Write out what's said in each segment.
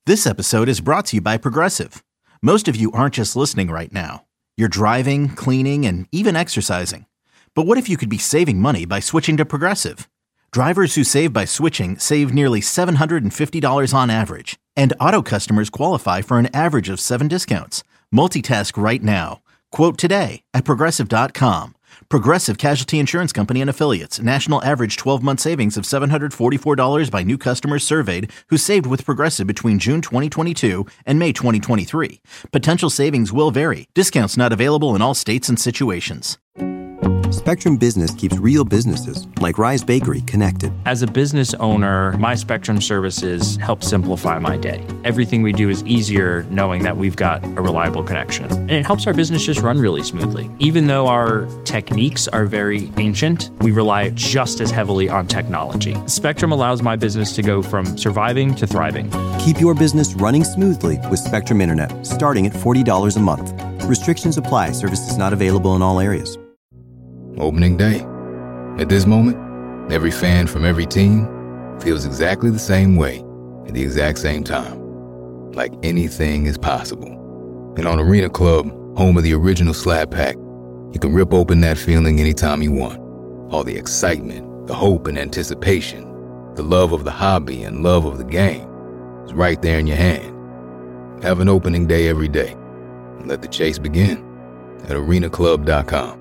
This episode is brought to you by Progressive. Most of you aren't just listening right now. You're driving, cleaning, and even exercising. But what if you could be saving money by switching to Progressive? Drivers who save by switching save nearly $750 on average. And auto customers qualify for an average of 7 discounts. Multitask right now. Quote today at Progressive.com. Progressive Casualty Insurance Company and Affiliates. National average 12-month savings of $744 by new customers surveyed who saved with Progressive between June 2022 and May 2023. Potential savings will vary. Discounts not available in all states and situations. Spectrum Business keeps real businesses, like Rise Bakery, connected. As a business owner, my Spectrum services help simplify my day. Everything we do is easier knowing that we've got a reliable connection. And it helps our business just run really smoothly. Even though our techniques are very ancient, we rely just as heavily on technology. Spectrum allows my business to go from surviving to thriving. Keep your business running smoothly with Spectrum Internet, starting at $40 a month. Restrictions apply. Services not available in all areas. Opening day. At this moment, every fan from every team feels exactly the same way at the exact same time. Like anything is possible. And on Arena Club, home of the original Slab Pack, you can rip open that feeling anytime you want. All the excitement, the hope and anticipation, the love of the hobby and love of the game is right there in your hand. Have an opening day every day. And let the chase begin at arenaclub.com.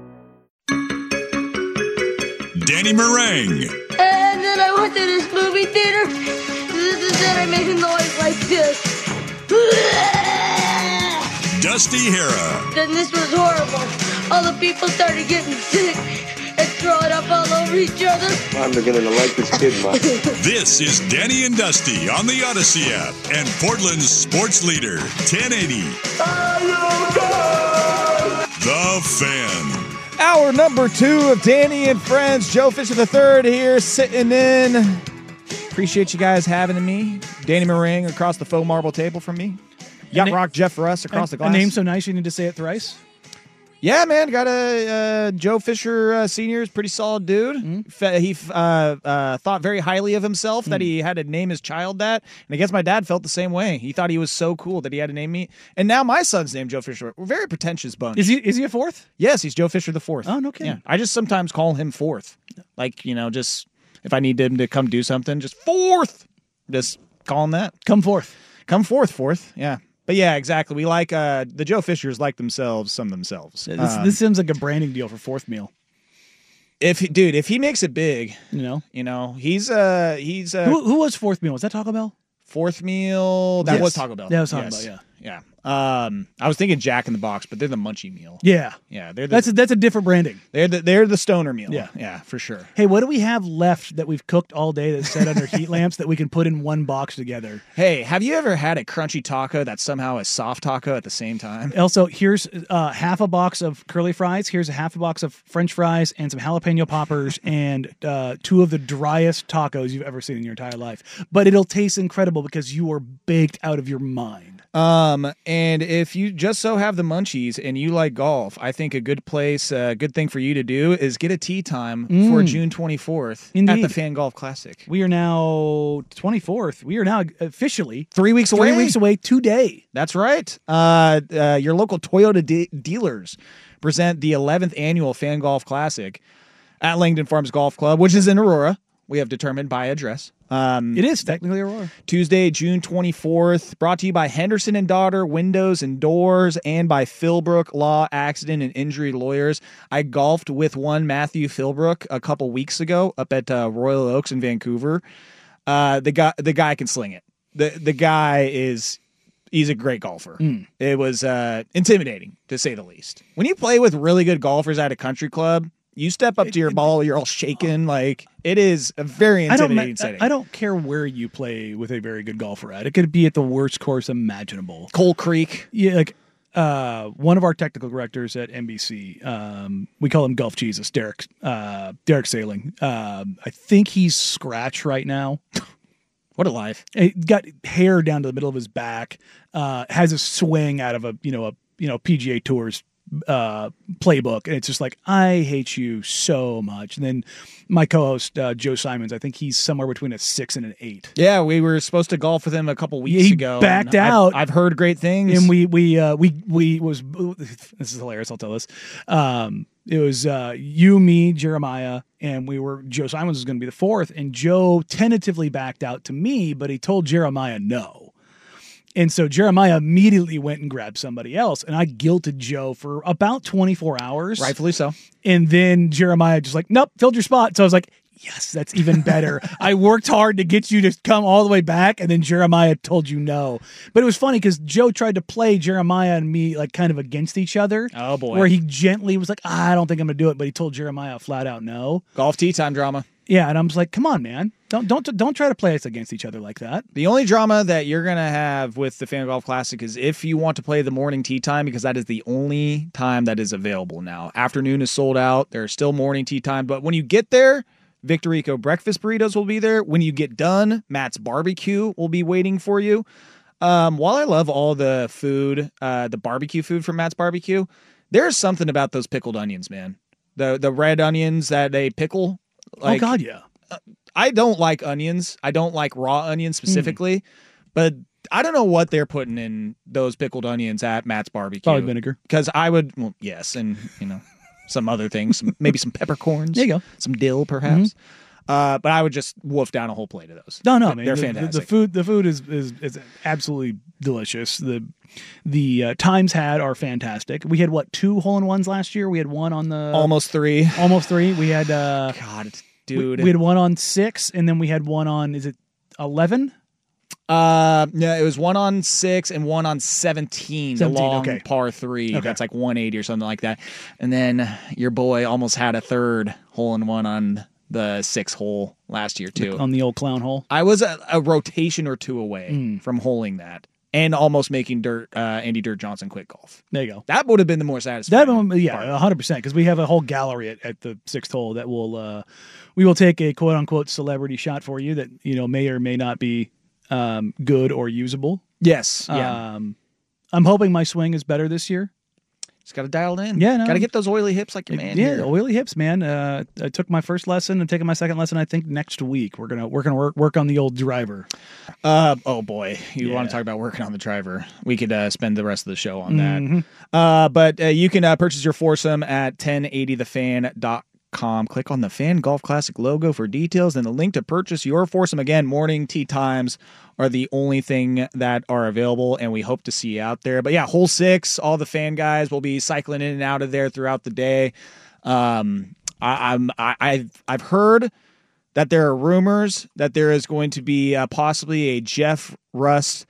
Danny Meringue. And then I went to this movie theater. Then I made a noise like this. Dusty Hera. Then this was horrible. All the people started getting sick and throwing up all over each other. I'm beginning to like this kid much. This is Danny and Dusty on the Odyssey app and Portland's sports leader, 1080. The Fan. Hour number 2 of Danny and Friends. Joe Fisher III here sitting in. Appreciate you guys having me. Danny Meringue across the faux marble table from me. Yacht Rock Jeff Russ across the glass. A name so nice you need to say it thrice? Yeah, man. Got a Joe Fisher Sr. is pretty solid dude. Mm-hmm. He thought very highly of himself that he had to name his child that. And I guess my dad felt the same way. He thought he was so cool that he had to name me. And now my son's named Joe Fisher. We're a very pretentious bunch. Is he a fourth? Yes, he's Joe Fisher the fourth. Oh, no kidding. Yeah, I just sometimes call him fourth. Like, just if I need him to come do something, just fourth. Just call him that. Come forth. Come forth, fourth. Yeah. But yeah, exactly. We like the Joe Fishers like themselves, some themselves. This seems like a branding deal for Fourth Meal. If he makes it big, he's who was Fourth Meal? Was that Taco Bell? Fourth Meal that was Taco Bell. That was Taco Bell. Yeah. Yeah. I was thinking Jack in the Box, but they're the Munchie Meal. Yeah. Yeah. That's a different branding. They're the Stoner Meal. Yeah. Yeah, for sure. Hey, what do we have left that we've cooked all day that's set under heat lamps that we can put in one box together? Hey, have you ever had a crunchy taco that's somehow a soft taco at the same time? Also, here's half a box of curly fries. Here's a half a box of French fries and some jalapeno poppers and 2 of the driest tacos you've ever seen in your entire life. But it'll taste incredible because you are baked out of your mind. And if you just so have the munchies and you like golf, I think a good thing for you to do is get a tee time for June 24th at the Fan Golf Classic. We are now 24th. We are now officially 3 weeks away. 3 weeks away today. That's right. Your local Toyota dealers present the 11th annual Fan Golf Classic at Langdon Farms Golf Club, which is in Aurora. We have determined by address. It is technically Aurora. Tuesday, June 24th, brought to you by Henderson and Daughter Windows and Doors and by Philbrook Law, Accident, and Injury Lawyers. I golfed with one Matthew Philbrook a couple weeks ago up at Royal Oaks in Vancouver. The guy can sling it. The guy he's a great golfer. It was intimidating, to say the least. When you play with really good golfers at a country club, you step up to your ball, you're all shaking. Like, it is a very intimidating setting. I don't care where you play with a very good golfer at. It could be at the worst course imaginable. Coal Creek. Yeah, like one of our technical directors at NBC, we call him Gulf Jesus, Derek Sailing. I think he's scratch right now. What a life. He got hair down to the middle of his back, has a swing out of a PGA Tour's playbook, and it's just like, I hate you so much. And then my co-host Joe Simons, I think he's somewhere between a 6 and an 8. Yeah, we were supposed to golf with him a couple weeks ago. Backed out. I've heard great things, and we was this is hilarious. I'll tell this. It was you, me, Jeremiah, and Joe Simons was going to be the fourth, and Joe tentatively backed out to me, but he told Jeremiah no. And so Jeremiah immediately went and grabbed somebody else, and I guilted Joe for about 24 hours. Rightfully so. And then Jeremiah just like, nope, filled your spot. So I was like, yes, that's even better. I worked hard to get you to come all the way back, and then Jeremiah told you no. But it was funny because Joe tried to play Jeremiah and me like kind of against each other. Oh, boy. Where he gently was like, I don't think I'm going to do it, but he told Jeremiah flat out no. Golf tee time drama. Yeah, and I'm just like, come on, man. Don't try to play us against each other like that. The only drama that you're going to have with the Fan Golf Classic is if you want to play the morning tee time, because that is the only time that is available now. Afternoon is sold out. There's still morning tee time. But when you get there, Victorico breakfast burritos will be there. When you get done, Matt's Barbecue will be waiting for you. While I love all the food, the barbecue food from Matt's Barbecue, there's something about those pickled onions, man. The red onions that they pickle. Oh, God, yeah. I don't like onions. I don't like raw onions specifically, but I don't know what they're putting in those pickled onions at Matt's Barbecue. Probably vinegar. Because I would, well, yes, and, some other things, maybe some peppercorns. There you go. Some dill, perhaps. But I would just wolf down a whole plate of those. No, man, they're fantastic. The food is absolutely delicious. The times had are fantastic. We had 2 hole-in-ones last year. We had one on the almost 3. We had God, dude. We had one on 6, and then we had one on 11. Yeah, it was one on 6 and one on 17, the long par 3. Okay. That's like 180 or something like that. And then your boy almost had a third hole-in-one on the 6th hole last year too. On the old clown hole. I was a rotation or 2 away from holing that and almost making Andy Dirt Johnson quit golf. There you go. That would have been the more satisfying. 100%. Because we have a whole gallery at the 6th hole that we will take a quote unquote celebrity shot for you that may or may not be good or usable. Yes. Yeah. I'm hoping my swing is better this year. Just got to dial it in. Yeah, no. Got to get those oily hips like your man. Yeah, here. oily hips, man. I took my first lesson and taking my second lesson. I think next week we're gonna work on the old driver. Oh boy, you want to talk about working on the driver? We could spend the rest of the show on that. But you can purchase your foursome at 1080thefan.com. Click on the Fan Golf Classic logo for details and the link to purchase your foursome. Again, morning tee times are the only thing that are available, and we hope to see you out there. But yeah, hole 6, all the fan guys will be cycling in and out of there throughout the day. I've heard that there are rumors that there is going to be possibly a Jeff Rust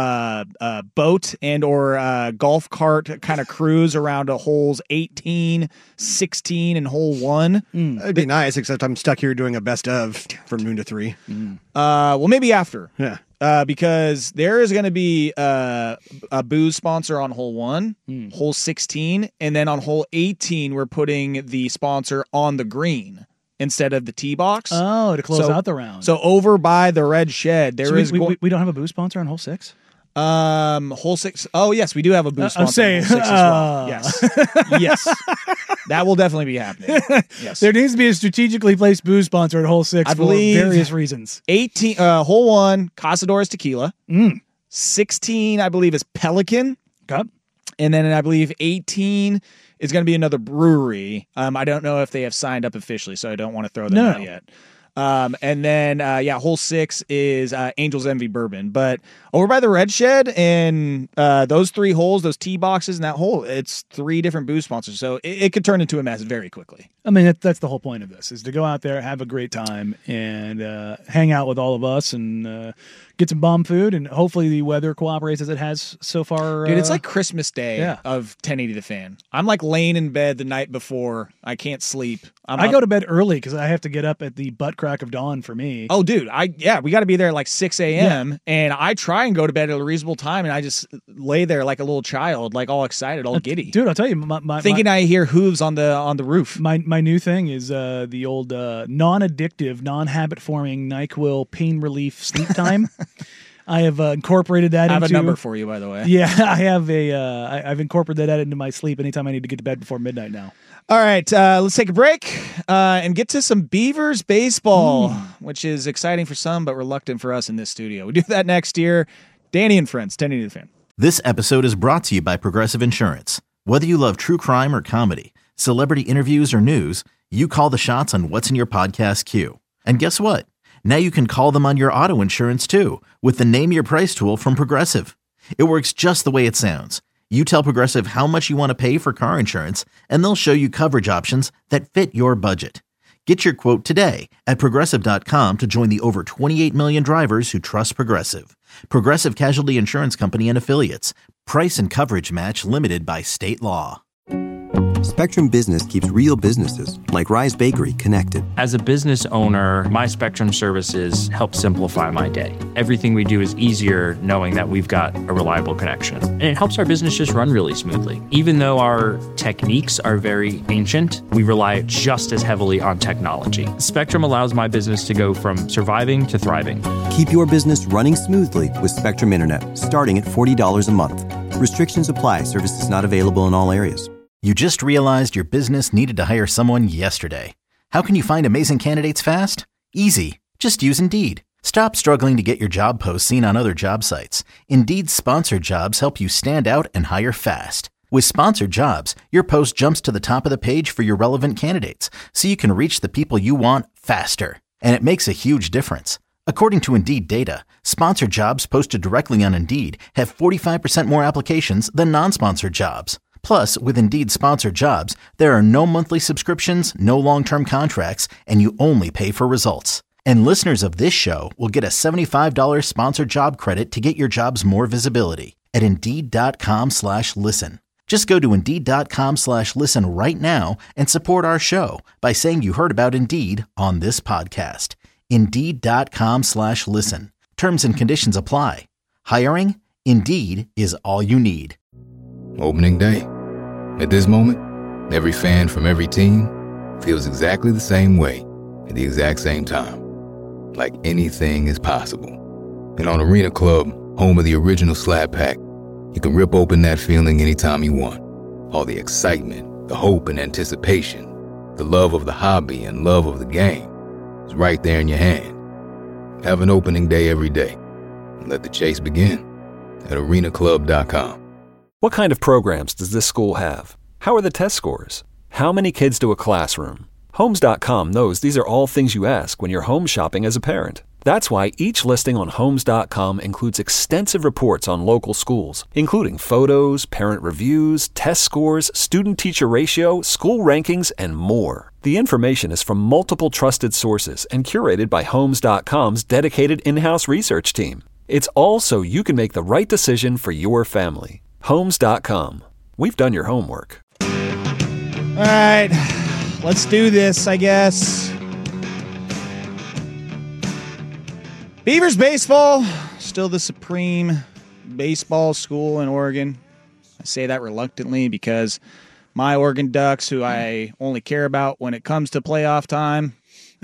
boat and or golf cart kind of cruise around holes 18, 16, and hole 1. It'd be nice, except I'm stuck here doing a best of from noon to 3. Well, maybe after. Yeah. Because there is going to be a booze sponsor on hole 1, hole 16, and then on hole 18, we're putting the sponsor on the green instead of the tee box. Oh, to close out the round. So over by the red shed, we don't have a booze sponsor on hole 6? Hole 6. Oh, yes, we do have a boost sponsor on hole 6 as well. Yes. Yes. That will definitely be happening. Yes. There needs to be a strategically placed booze sponsor at hole 6 for various reasons. 18, hole 1, Casadores Tequila. 16, I believe, is Pelican. Okay. And then I believe 18 is going to be another brewery. I don't know if they have signed up officially, so I don't want to throw them out yet. And then, hole 6 is Angel's Envy Bourbon. But over by the red shed and those 3 holes, those tee boxes and that hole, it's 3 different booze sponsors. So it could turn into a mess very quickly. I mean, that's the whole point of this, is to go out there, have a great time, and hang out with all of us and get some bomb food, and hopefully the weather cooperates as it has so far. Dude, it's like Christmas Day of 1080 The Fan. I'm like laying in bed the night before. I can't sleep. I go to bed early because I have to get up at the butt crack of dawn for me. Oh, dude. We got to be there at like 6 a.m. And I try and go to bed at a reasonable time, and I just lay there like a little child, like all excited, all giddy. Dude, I'll tell you, I hear hooves on the roof. My new thing is the old non-addictive, non-habit-forming NyQuil pain relief sleep time. I have incorporated that I have into a number for you, by the way. Yeah, I have I've incorporated that into my sleep anytime I need to get to bed before midnight now. All right, let's take a break and get to some Beavers baseball, which is exciting for some, but reluctant for us in this studio. We do that next year. Danny and Friends, 1080 The Fan. This episode is brought to you by Progressive Insurance. Whether you love true crime or comedy, celebrity interviews or news, you call the shots on what's in your podcast queue. And guess what? Now you can call them on your auto insurance too with the Name Your Price tool from Progressive. It works just the way it sounds. You tell Progressive how much you want to pay for car insurance, and they'll show you coverage options that fit your budget. Get your quote today at Progressive.com to join the over 28 million drivers who trust Progressive. Progressive Casualty Insurance Company and Affiliates. Price and coverage match limited by state law. Spectrum Business keeps real businesses, like Rise Bakery, connected. As a business owner, my Spectrum services help simplify my day. Everything we do is easier knowing that we've got a reliable connection. And it helps our business just run really smoothly. Even though our techniques are very ancient, we rely just as heavily on technology. Spectrum allows my business to go from surviving to thriving. Keep your business running smoothly with Spectrum Internet, starting at $40 a month. Restrictions apply. Services not available in all areas. You just realized your business needed to hire someone yesterday. How can you find amazing candidates fast? Easy. Just use Indeed. Stop struggling to get your job posts seen on other job sites. Indeed's sponsored jobs help you stand out and hire fast. With sponsored jobs, your post jumps to the top of the page for your relevant candidates, so you can reach the people you want faster. And it makes a huge difference. According to Indeed data, sponsored jobs posted directly on Indeed have 45% more applications than non-sponsored jobs. Plus, with Indeed sponsored jobs, there are no monthly subscriptions, no long-term contracts, and you only pay for results. And listeners of this show will get a $75 sponsored job credit to get your jobs more visibility at Indeed.com/listen. Just go to Indeed.com/listen right now and support our show by saying you heard about Indeed on this podcast. Indeed.com/listen. Terms and conditions apply. Hiring? Indeed is all you need. Opening day. At this moment, every fan from every team feels exactly the same way at the exact same time. Like anything is possible. And on Arena Club, home of the original Slab Pack, you can rip open that feeling anytime you want. All the excitement, the hope and anticipation, the love of the hobby and love of the game is right there in your hand. Have an opening day every day. And let the chase begin at arenaclub.com. What kind of programs does this school have? How are the test scores? How many kids do a classroom? Homes.com knows these are all things you ask when you're home shopping as a parent. That's why each listing on Homes.com includes extensive reports on local schools, including photos, parent reviews, test scores, student-teacher ratio, school rankings, and more. The information is from multiple trusted sources and curated by Homes.com's dedicated in-house research team. It's all so you can make the right decision for your family. Homes.com. We've done your homework. All right, let's do this, I guess. Beavers baseball, still the supreme baseball school in Oregon. I say that reluctantly because my Oregon Ducks, who I only care about when it comes to playoff time,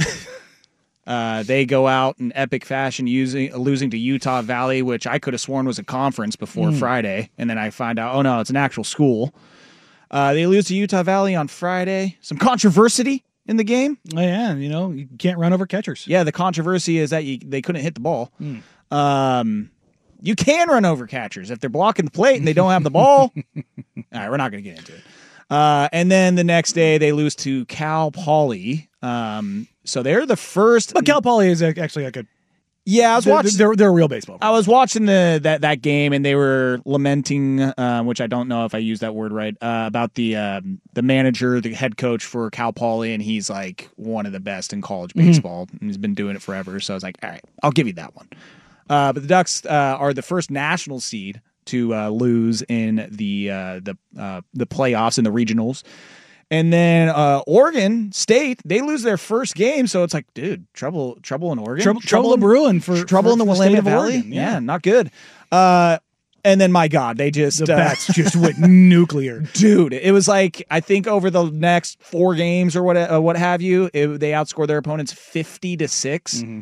they go out in epic fashion losing to Utah Valley, which I could have sworn was a conference before Friday, and then I find out, oh no, it's an actual school. They lose to Utah Valley on Friday. Some controversy in the game. Oh, yeah, you can't run over catchers. Yeah, the controversy is that they couldn't hit the ball. You can run over catchers if they're blocking the plate and they don't have the ball. All right, we're not going to get into it. And then the next day they lose to Cal Poly. So they're the first. But Cal Poly is actually like a. Yeah, I was watching. They're a real baseball player. I was watching that game, and they were lamenting, which I don't know if I used that word right, about the manager, the head coach for Cal Poly, and he's like one of the best in college baseball, and he's been doing it forever. So I was like, all right, I'll give you that one. But the Ducks are the first national seed to lose in the playoffs in the regionals. And then Oregon State, they lose their first game, so it's like, dude, trouble in Oregon, trouble in Bruin for in the Willamette Valley. Oregon. Yeah, not good. And then my God, they just the bats just went nuclear, dude. It was like, I think over the next 4 games or what have you, they outscored their opponents 50-6.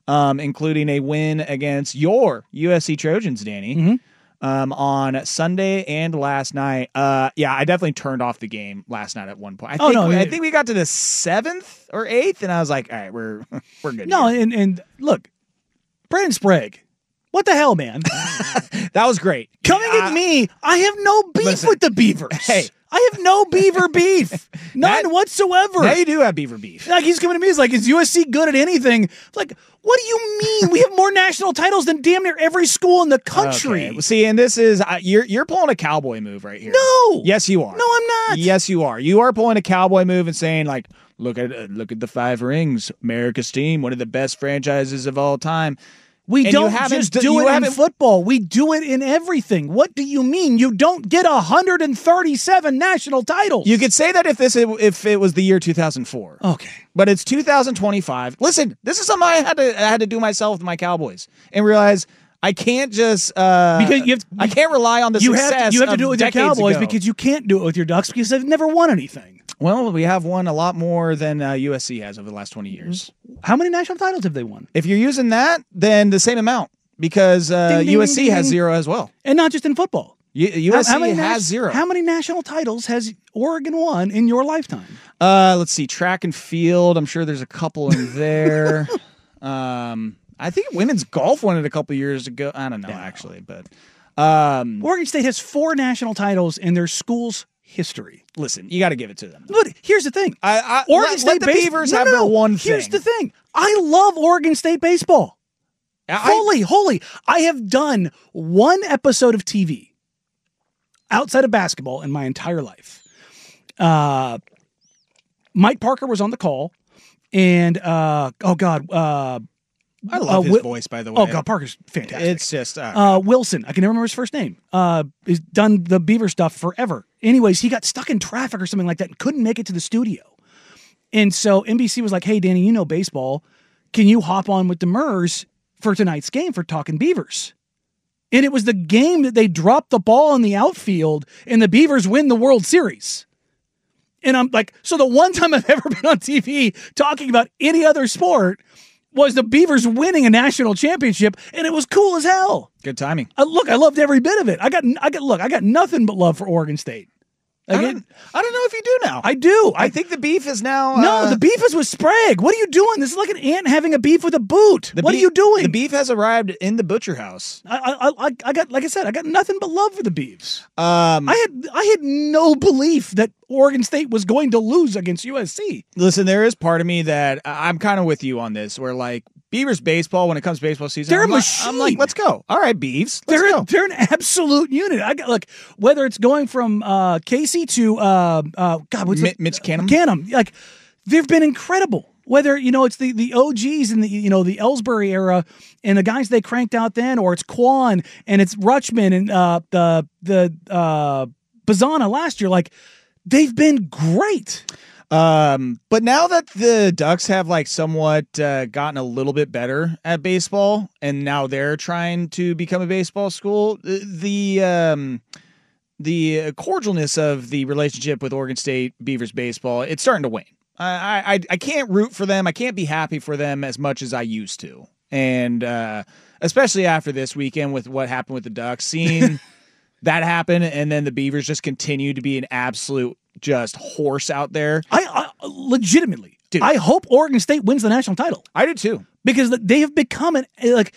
including a win against your USC Trojans, Danny, on Sunday and last night. I definitely turned off the game last night at one point. I think we got to the 7th or 8th, and I was like, all right, we're good. No, and look, Brandon Sprague, what the hell, man? That was great. Coming at me, I have no beef with the Beavers. Hey. I have no Beaver beef. None whatsoever. Now you do have Beaver beef. Like, he's coming to me, he's like, is USC good at anything? Like, what do you mean? We have more national titles than damn near every school in the country. Okay. See, and this is, you're pulling a cowboy move right here. No. Yes, you are. No, I'm not. Yes, you are. You are pulling a cowboy move and saying, like, look at the 5 rings, America's team, one of the best franchises of all time. We don't just do it in football. We do it in everything. What do you mean? You don't get 137 national titles. You could say that if it was the year 2004. Okay. But it's 2025. Listen, this is something I had to do myself with my Cowboys and realize I can't just because I can't rely on the success. You have to do it with your Cowboys ago. because you can't do it with your Ducks because they've never won anything. Well, we have won a lot more than USC has over the last 20 years. How many national titles have they won? If you're using that, then the same amount because USC has 0 as well. And not just in football. USC has 0. How many national titles has Oregon won in your lifetime? Let's see. Track and field. I'm sure there's a couple in there. I think women's golf won it a couple years ago. I don't know, actually. But Oregon State has 4 national titles in their school's history. Listen, you got to give it to them. But here's the thing. Oregon State let the Beavers have their one thing. Here's the thing. I love Oregon State baseball. Wholly. I have done one episode of TV outside of basketball in my entire life. Mike Parker was on the call, and I love his voice, by the way. Oh, God, Parker's fantastic. It's just... Wilson. I can never remember his first name. He's done the Beaver stuff forever. Anyways, he got stuck in traffic or something like that and couldn't make it to the studio. And so NBC was like, hey, Danny, you know baseball. Can you hop on with the Murs for tonight's game for Talking Beavers? And it was the game that they dropped the ball in the outfield and the Beavers win the World Series. And I'm like, so the one time I've ever been on TV talking about any other sport was the Beavers winning a national championship, and it was cool as hell. Good timing. I loved every bit of it. I got nothing but love for Oregon State. I don't know if you do now. I do. I think the beef is now... No, the beef is with Sprague. What are you doing? This is like an ant having a beef with a boot. What are you doing? The beef has arrived in the butcher house. I got, like I said, I got nothing but love for the Beavs. I had no belief that Oregon State was going to lose against USC. Listen, there is part of me that I'm kind of with you on this, where like Beavers baseball, when it comes to baseball season, they're a machine. I'm like, let's go. All right, Beavs, let's go. They're an absolute unit. Whether it's going from Casey to Mitch Canham. Canham, like they've been incredible. Whether it's the OGs in the the Ellsbury era and the guys they cranked out then, or it's Quan and it's Rutschman and the Bazana last year, like they've been great. But now that the Ducks have like somewhat gotten a little bit better at baseball, and now they're trying to become a baseball school, the cordialness of the relationship with Oregon State Beavers baseball, it's starting to wane. I can't root for them. I can't be happy for them as much as I used to, and especially after this weekend with what happened with the Ducks, seeing that happen, and then the Beavers just continue to be an absolute just horse out there. I legitimately, dude, I hope Oregon State wins the national title. I do too, because they have become take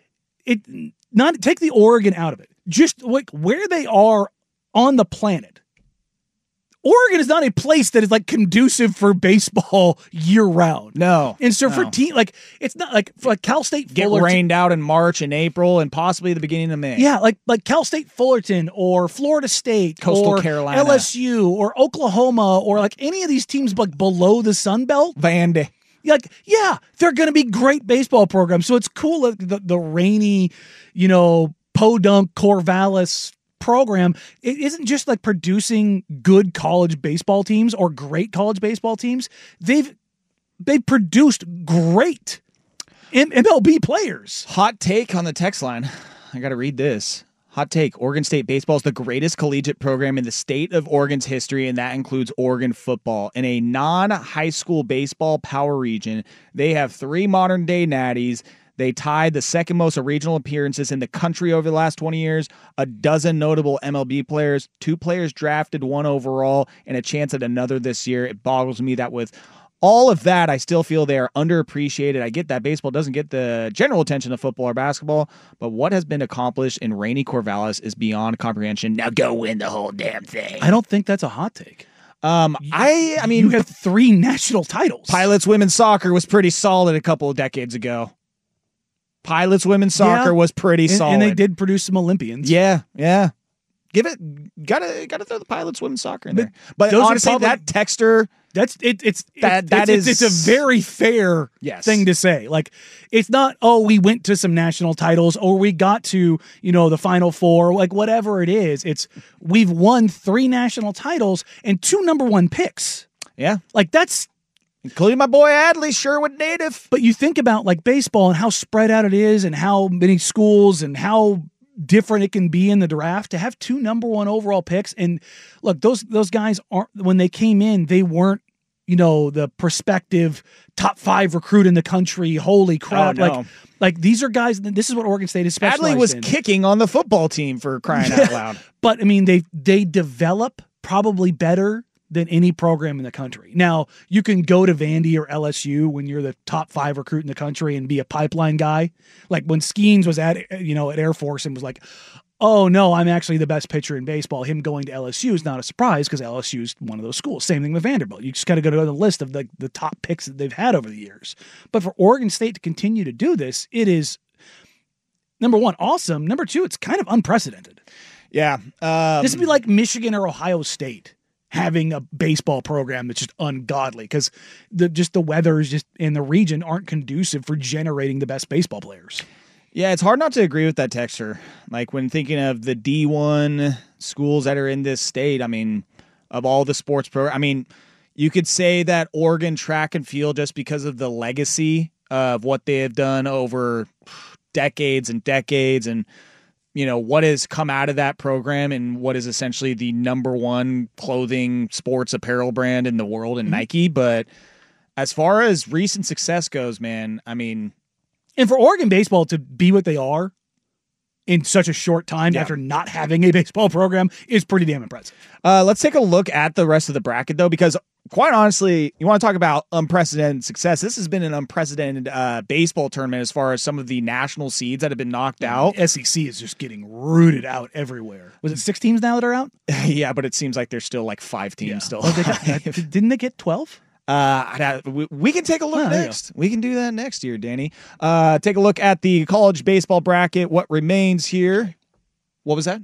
the Oregon out of it, just like where they are on the planet. Oregon is not a place that is like conducive for baseball year round. No. And so for it's not like for Cal State get Fullerton, rained out in March and April and possibly the beginning of May. Yeah, like Cal State Fullerton or Florida State, Coastal or Carolina, LSU or Oklahoma or like any of these teams like below the Sun Belt. Vandy. Like, yeah, they're going to be great baseball programs. So it's cool that the rainy, Podunk, Corvallis program, it isn't just like producing good college baseball teams or great college baseball teams. They've produced great MLB players. Hot take on the text line. I got to read this. Hot take. Oregon State baseball is the greatest collegiate program in the state of Oregon's history, and that includes Oregon football. In a non-high school baseball power region, they have 3 modern-day natties. They tied the second most regional appearances in the country over the last 20 years, a dozen notable MLB players, 2 players drafted, 1 overall, and a chance at another this year. It boggles me that with all of that, I still feel they are underappreciated. I get that baseball doesn't get the general attention of football or basketball, but what has been accomplished in Rainey Corvallis is beyond comprehension. Now go win the whole damn thing. I don't think that's a hot take. I mean, you have 3 national titles. Pilots women's soccer was pretty solid a couple of decades ago. Pilots women's soccer was pretty solid. And they did produce some Olympians. Yeah. Give it, gotta throw the Pilots women's soccer in there. But honestly, that texter, it's a very fair thing to say. Like, it's not, we went to some national titles or we got to, the Final Four, like whatever it is. It's we've won 3 national titles and 2 number 1 picks. Yeah. Like that's including my boy Adley, Sherwood native. But you think about like baseball and how spread out it is and how many schools and how different it can be in the draft to have 2 number 1 overall picks. And look, those guys aren't, when they came in, they weren't, the prospective top 5 recruit in the country. Holy crap. Oh, no. Like these are guys, this is what Oregon State is specialized Adley was in. Kicking on the football team, for crying out loud. But I mean, they develop probably better than any program in the country. Now, you can go to Vandy or LSU when you're the top 5 recruit in the country and be a pipeline guy. Like when Skeens was at Air Force and was like, oh no, I'm actually the best pitcher in baseball. Him going to LSU is not a surprise because LSU is one of those schools. Same thing with Vanderbilt. You just got to go to the list of the top picks that they've had over the years. But for Oregon State to continue to do this, it is, number 1, awesome. Number 2, it's kind of unprecedented. Yeah. This would be like Michigan or Ohio State having a baseball program that's just ungodly because the weathers just in the region aren't conducive for generating the best baseball players. Yeah, it's hard not to agree with that texture. Like when thinking of the D1 schools that are in this state, I mean, of all the sports programs, I mean, you could say that Oregon track and field just because of the legacy of what they have done over decades and decades and what has come out of that program and what is essentially the number 1 clothing sports apparel brand in the world in Nike. But as far as recent success goes, man, I mean, and for Oregon baseball to be what they are in such a short time after not having a baseball program is pretty damn impressive. Let's take a look at the rest of the bracket, though, because quite honestly, you want to talk about unprecedented success. This has been an unprecedented baseball tournament as far as some of the national seeds that have been knocked out. SEC is just getting rooted out everywhere. Was it 6 teams now that are out? Yeah, but it seems like there's still like 5 teams still. Didn't they get 12? We can take a look next. We can do that next year, Danny. Take a look at the college baseball bracket. What remains here? What was that?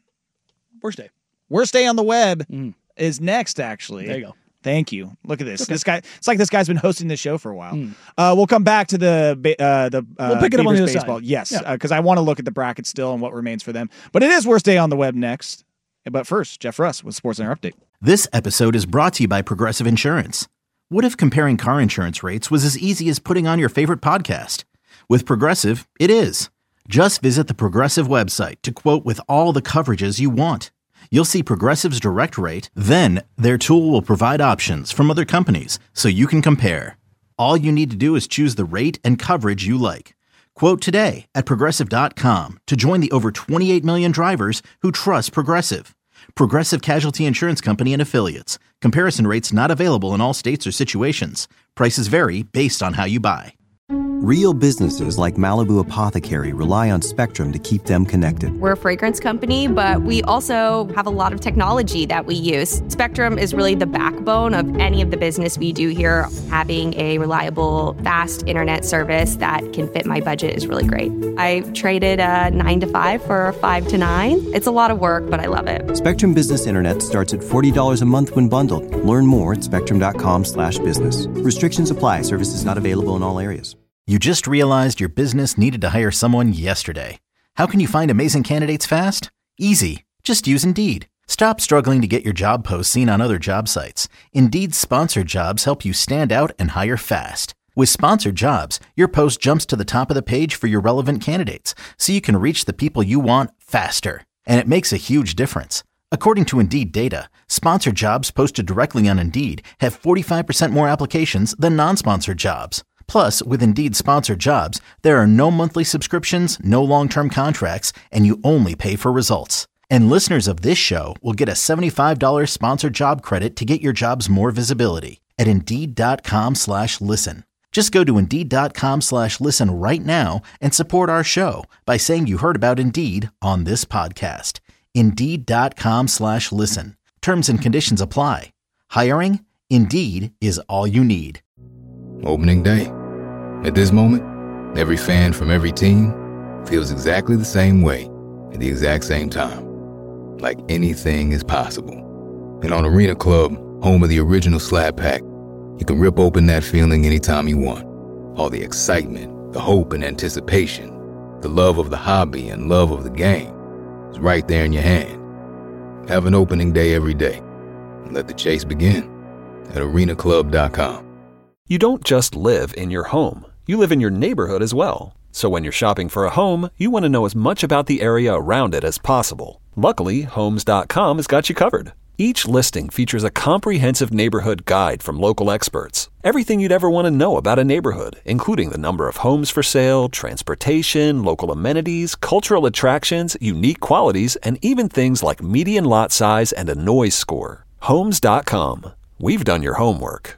Worst day on the web is next, actually. There you go. Thank you. Look at this. Okay. This guy. It's like this guy's been hosting this show for a while. We'll come back to the we'll pick it up on the other baseball. side. Yes, because I want to look at the bracket still and what remains for them. But it is worst day on the web next. But first, Jeff Russ with Sports Center Update. This episode is brought to you by Progressive Insurance. What if comparing car insurance rates was as easy as putting on your favorite podcast? With Progressive, it is. Just visit the Progressive website to quote with all the coverages you want. You'll see Progressive's direct rate, then their tool will provide options from other companies so you can compare. All you need to do is choose the rate and coverage you like. Quote today at Progressive.com to join the over 28 million drivers who trust Progressive. Progressive Casualty Insurance Company and Affiliates. Comparison rates not available in all states or situations. Prices vary based on how you buy. Real businesses like Malibu Apothecary rely on Spectrum to keep them connected. We're a fragrance company, but we also have a lot of technology that we use. Spectrum is really the backbone of any of the business we do here. Having a reliable, fast internet service that can fit my budget is really great. I traded a 9 to 5 for a 5 to 9. It's a lot of work, but I love it. Spectrum Business Internet starts at $40 a month when bundled. Learn more at spectrum.com/business. Restrictions apply. Services not available in all areas. You just realized your business needed to hire someone yesterday. How can you find amazing candidates fast? Easy. Just use Indeed. Stop struggling to get your job posts seen on other job sites. Indeed's sponsored jobs help you stand out and hire fast. With sponsored jobs, your post jumps to the top of the page for your relevant candidates, so you can reach the people you want faster. And it makes a huge difference. According to Indeed data, sponsored jobs posted directly on Indeed have 45% more applications than non-sponsored jobs. Plus, with Indeed Sponsored Jobs, there are no monthly subscriptions, no long-term contracts, and you only pay for results. And listeners of this show will get a $75 sponsored job credit to get your jobs more visibility at Indeed.com/listen. Just go to Indeed.com/listen right now and support our show by saying you heard about Indeed on this podcast. Indeed.com/listen. Terms and conditions apply. Hiring? Indeed is all you need. Opening day. At this moment, every fan from every team feels exactly the same way at the exact same time. Like anything is possible. And on Arena Club, home of the original Slap Pack, you can rip open that feeling anytime you want. All the excitement, the hope and anticipation, the love of the hobby and love of the game is right there in your hand. Have an opening day every day and let the chase begin at arenaclub.com. You don't just live in your home. You live in your neighborhood as well. So when you're shopping for a home, you want to know as much about the area around it as possible. Luckily, Homes.com has got you covered. Each listing features a comprehensive neighborhood guide from local experts. Everything you'd ever want to know about a neighborhood, including the number of homes for sale, transportation, local amenities, cultural attractions, unique qualities, and even things like median lot size and a noise score. Homes.com. We've done your homework.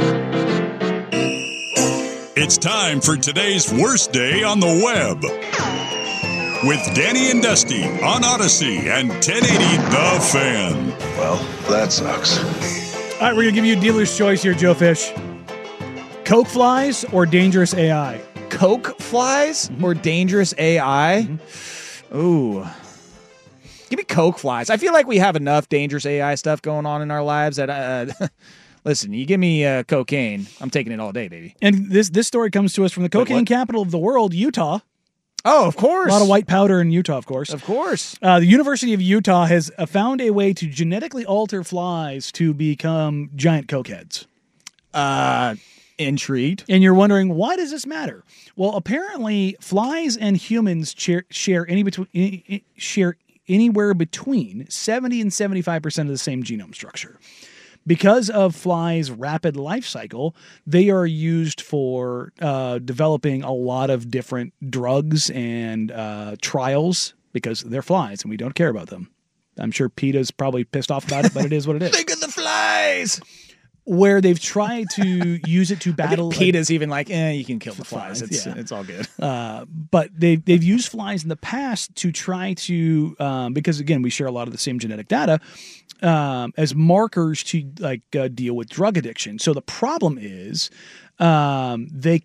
It's time for today's worst day on the web with Danny and Dusty on Odyssey and 1080 The Fan. Well, that sucks. All right, we're going to give you a dealer's choice here, Joe Fish. Coke flies or dangerous AI? Coke flies or dangerous AI? Ooh. Give me Coke flies. I feel like we have enough dangerous AI stuff going on in our lives that... Listen, you give me cocaine, I'm taking it all day, baby. And this story comes to us from the cocaine capital of the world, Utah. Oh, of course. A lot of white powder in Utah, of course. Of course. The University of Utah has found a way to genetically alter flies to become giant cokeheads. Intrigued. And you're wondering, why does this matter? Well, apparently, flies and humans share anywhere between 70 and 75% of the same genome structure. Because of flies' rapid life cycle, they are used for developing a lot of different drugs and trials because they're flies and we don't care about them. I'm sure PETA's probably pissed off about it, but it is what it is. Think of the flies! Where they've tried to use it to battle. PETA's even like, you can kill the flies. It's all good. But they've used flies in the past to try to, because again, we share a lot of the same genetic data, as markers to deal with drug addiction. So the problem is they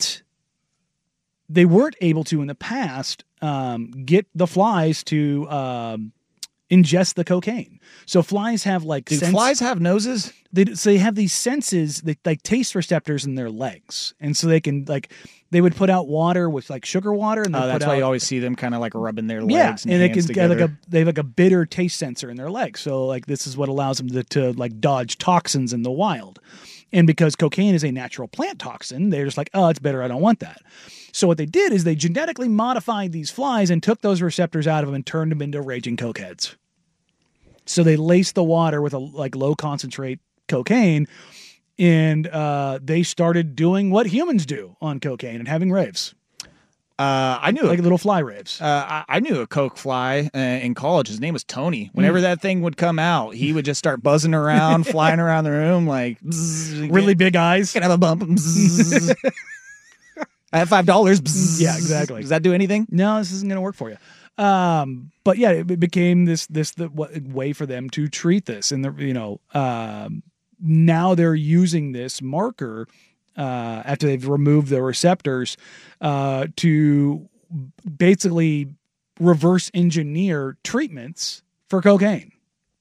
weren't able to in the past get the flies to ingest the cocaine. So flies have flies have noses? They have these senses, like taste receptors in their legs, and so they can they would put out water with sugar water, and that's why you always see them kind of rubbing their legs. Yeah, and they can get they have a bitter taste sensor in their legs. So this is what allows them to dodge toxins in the wild. And because cocaine is a natural plant toxin, they're just like, oh, it's bitter, I don't want that. So what they did is they genetically modified these flies and took those receptors out of them and turned them into raging cokeheads. So they laced the water with a low concentrate cocaine, and they started doing what humans do on cocaine and having raves. I knew little fly raves. I knew a coke fly in college. His name was Tony. Whenever that thing would come out, he would just start buzzing around, flying around the room bzz, really big eyes. Can have a bump. Bzz. I have $5. Bzz. Yeah, exactly. Does that do anything? No, this isn't going to work for you. But yeah, it became the way for them to treat this, and now they're using this marker after they've removed the receptors to basically reverse engineer treatments for cocaine.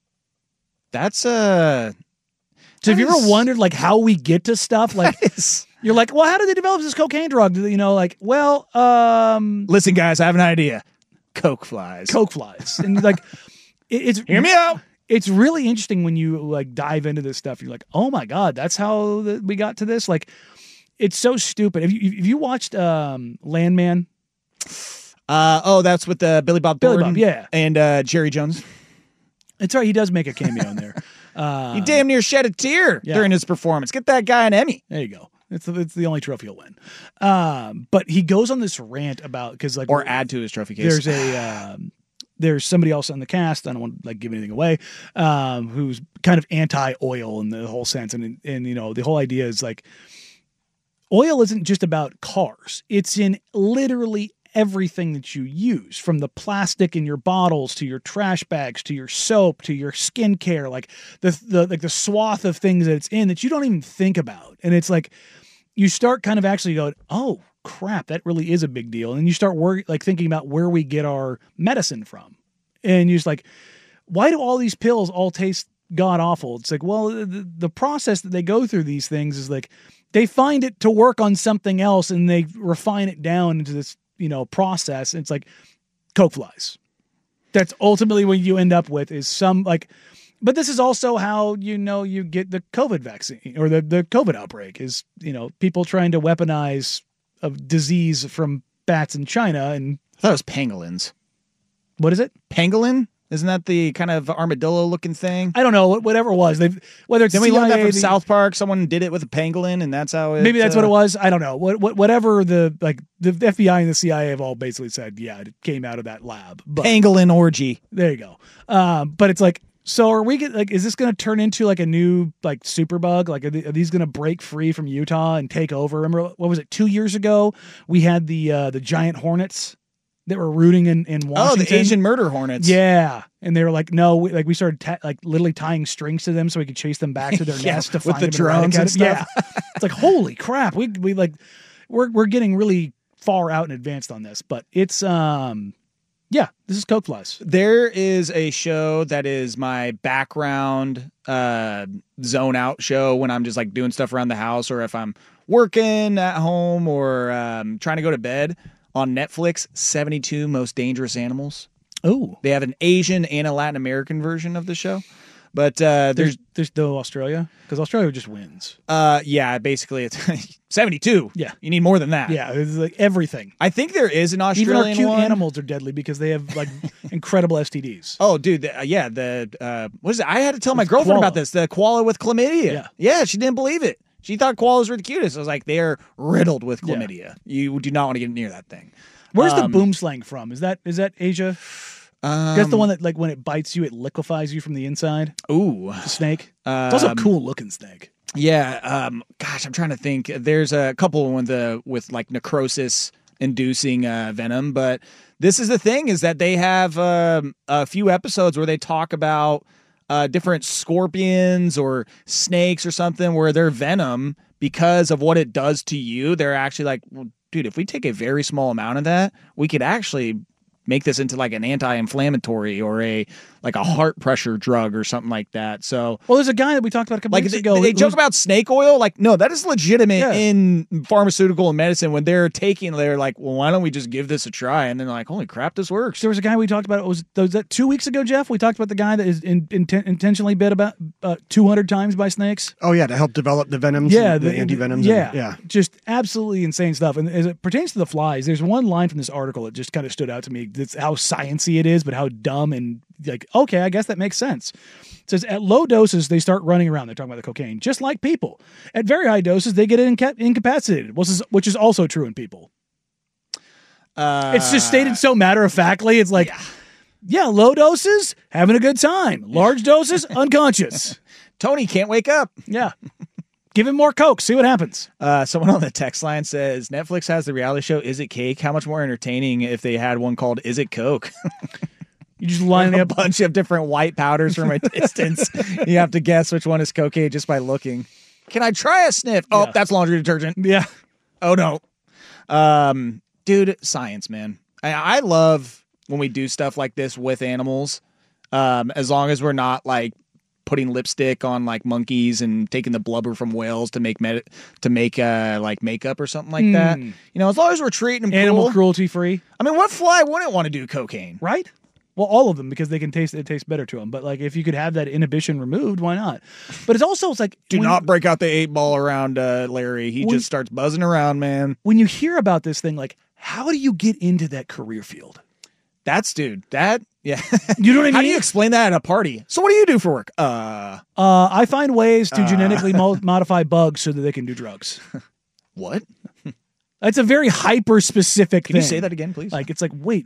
So have you ever wondered how we get to stuff you're like, well, how did they develop this cocaine drug? Listen, guys, I have an idea. Coke flies. And it's hear me out. It's really interesting when you dive into this stuff. You're like, oh my God, that's how we got to this. It's so stupid. Have you watched Landman? That's with Billy Bob Thornton. Yeah. And Jerry Jones. It's right. He does make a cameo in there. He damn near shed a tear during his performance. Get that guy an Emmy. There you go. It's the only trophy he'll win. But he goes on this rant about because like or add to his trophy case. There's somebody else on the cast. I don't want to like give anything away. Who's kind of anti-oil in the whole sense, and the whole idea is like oil isn't just about cars. It's in literally everything that you use, from the plastic in your bottles to your trash bags to your soap to your skincare, like the swath of things that it's in that you don't even think about. And it's like you start kind of actually going, oh crap, that really is a big deal. And you start thinking about where we get our medicine from. And you're just like, why do all these pills all taste god awful? It's like, well, the process that they go through these things is like they find it to work on something else and they refine it down into this, process. And it's like Coke flies. That's ultimately what you end up with is some like, but this is also how, you get the COVID vaccine or the COVID outbreak is, people trying to weaponize a disease from bats in China. And I thought it was pangolins. What is it? Pangolin? Isn't that the kind of armadillo-looking thing? I don't know. Whatever it was. Whether it's then we learned that from South Park. Someone did it with a pangolin, and that's how it... Maybe that's what it was. I don't know. Whatever the FBI and the CIA have all basically said, yeah, it came out of that lab. But, pangolin orgy. There you go. But it's like, so are we is this going to turn into like a new like superbug? Like are these going to break free from Utah and take over? Remember, what was it? 2 years ago, we had the giant hornets that were rooting in Washington. Oh, the Asian murder hornets. Yeah. And they were like, no, we started literally tying strings to them so we could chase them back to their nest to find with the drones and stuff. Yeah. It's like, holy crap. We're getting really far out in advance on this, but it's, this is Coke flies. There is a show that is my background zone out show when I'm just like doing stuff around the house or if I'm working at home or trying to go to bed. On Netflix, 72 Most Dangerous Animals. Oh. They have an Asian and a Latin American version of the show. But there's no Australia? Because Australia just wins. Basically it's 72. Yeah. You need more than that. Yeah, it's like everything. I think there is an Australian one. Even our cute animals are deadly because they have like incredible STDs. Oh, dude. What is it? I had to tell my girlfriend about this. The koala with chlamydia. Yeah, she didn't believe it. She thought koalas were the cutest. I was like, they are riddled with chlamydia. Yeah. You do not want to get near that thing. Where's the boom slang from? Is that Asia? That's the one that like when it bites you, it liquefies you from the inside. Ooh, the snake. It's also a cool looking snake. Yeah. I'm trying to think. There's a couple with like necrosis inducing venom, but this is the thing is that they have a few episodes where they talk about different scorpions or snakes or something where their venom, because of what it does to you, they're actually like, well, dude, if we take a very small amount of that, we could actually make this into like an anti-inflammatory or a heart pressure drug or something like that. So, well, there's a guy that we talked about a couple weeks ago. They joke about snake oil. Like, no, that is legitimate in pharmaceutical and medicine when they're like, well, why don't we just give this a try? And then they're like, holy crap, this works. There was a guy we talked about. Was that 2 weeks ago, Jeff? We talked about the guy that is intentionally bit about 200 times by snakes. Oh yeah, to help develop the venoms. Yeah, the antivenoms. Yeah, just absolutely insane stuff. And as it pertains to the flies, there's one line from this article that just kind of stood out to me. That's how sciencey it is, but how dumb and like, okay, I guess that makes sense. It says at low doses, they start running around. They're talking about the cocaine, just like people. At very high doses, they get incapacitated, which is also true in people. It's just stated so matter-of-factly. It's like, yeah, low doses, having a good time. Large doses, unconscious. Tony can't wake up. Yeah. Give him more Coke. See what happens. Someone on the text line says, Netflix has the reality show Is It Cake? How much more entertaining if they had one called Is It Coke? You just line up a bunch of different white powders from a distance. You have to guess which one is cocaine just by looking. Can I try a sniff? Oh, that's laundry detergent. Yeah. Oh, no. Dude, science, man. I love when we do stuff like this with animals, as long as we're not like putting lipstick on like monkeys and taking the blubber from whales to make like makeup or something like that. You know, as long as we're treating them animal cruelty free. I mean, what fly wouldn't want to do cocaine, right? Well, all of them, because they can taste it tastes better to them. But like, if you could have that inhibition removed, why not? But it's like do not break out the 8-ball around Larry. He just starts buzzing around, man. When you hear about this thing, like, how do you get into that career field? Yeah. You know what I mean? How do you explain that at a party? So what do you do for work? I find ways to genetically modify bugs so that they can do drugs. What? It's a very hyper specific thing. Can you say that again, please? Like, it's like, wait,